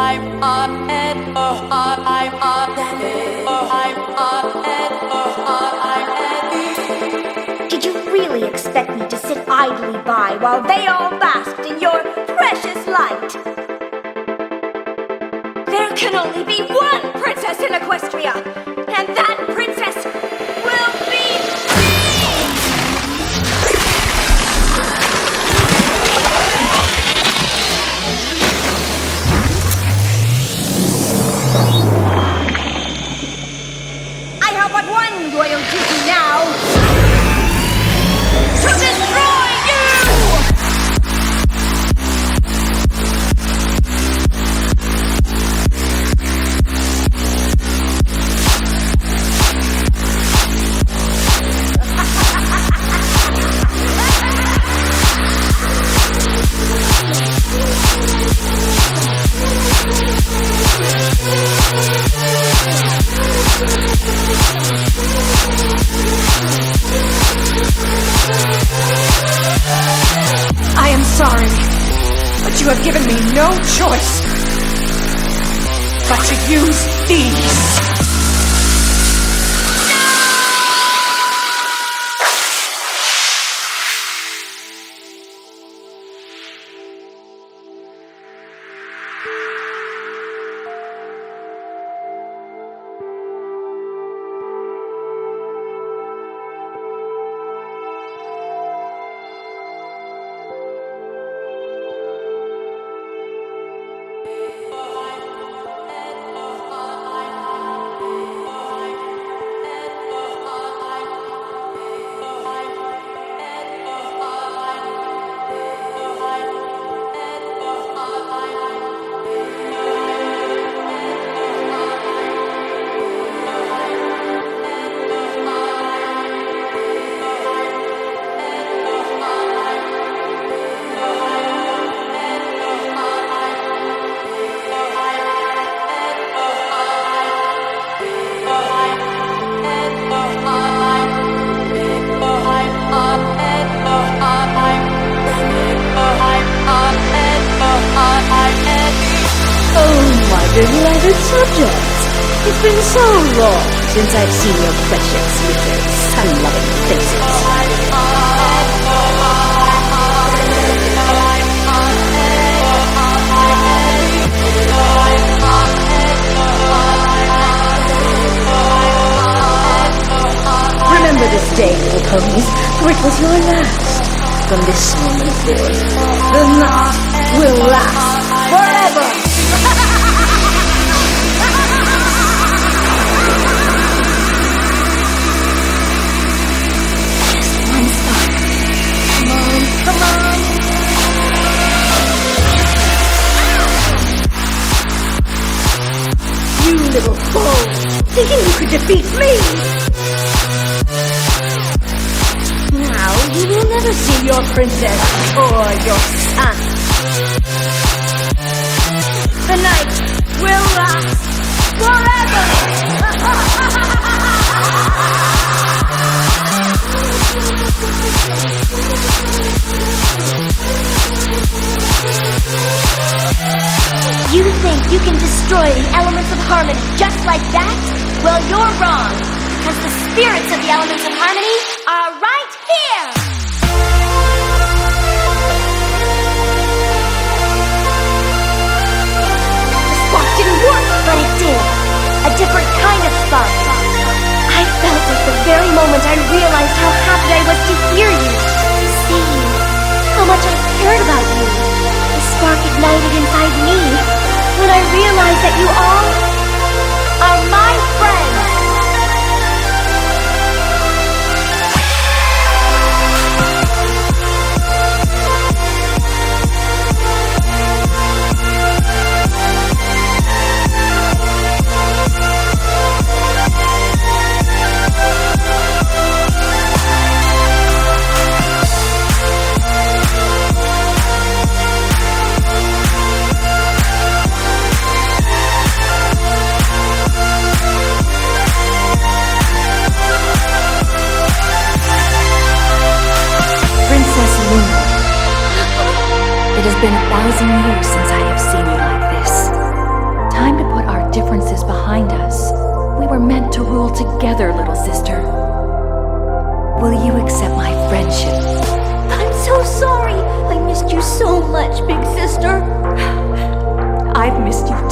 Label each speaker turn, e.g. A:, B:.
A: Did you really expect me to sit idly by while they all basked in your precious light? There can only be one princess in Equestria, and that princess will be I have but one royal duty now. To destroy you!
B: I am sorry, but you have given me no choice but to use these.
C: Beloved subjects, it's been so long since I've seen your precious little sun-loving faces. Remember this day, little ponies, for it was your last. From this moment forth, the night will last forever! Come on! You little fool! Thinking you could defeat me! Now you will never see your princess or your son. The night will last forever!
A: You think you can destroy the elements of harmony just like that? Well, you're wrong, because the spirits of the elements of harmony are right here! The spark didn't work, but it did. A different kind of spark. I felt it the very moment I realized how happy I was to hear you, to see you, how much I cared about you. The spark ignited inside me when I realized that you all are my friends.
C: It has been 1,000 years since I have seen you like this. to rule together, little sister. Will you accept my friendship?
A: I'm so sorry. I missed you so much, big sister.
C: I've missed you